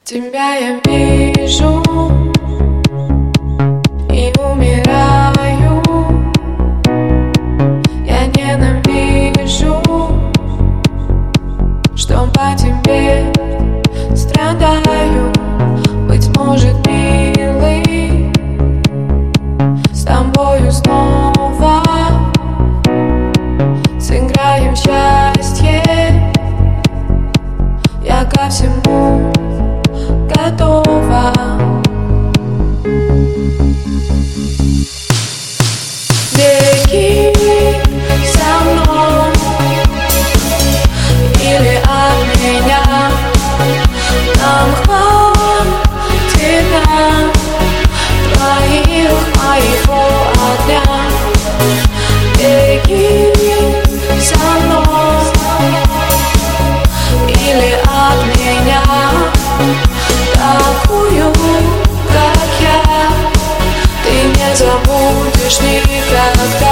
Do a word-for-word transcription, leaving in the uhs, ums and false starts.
Тебя я вижу и умираю. Я ненавижу, что по тебе страдаю. Быть может, милый, с тобою снова сыграем счастье. Я ко всему готова. Беги со мной или от меня. Нам хватит твоих, моего огня. Беги со мной или от меня. Такую, как я, ты не забудешь никогда.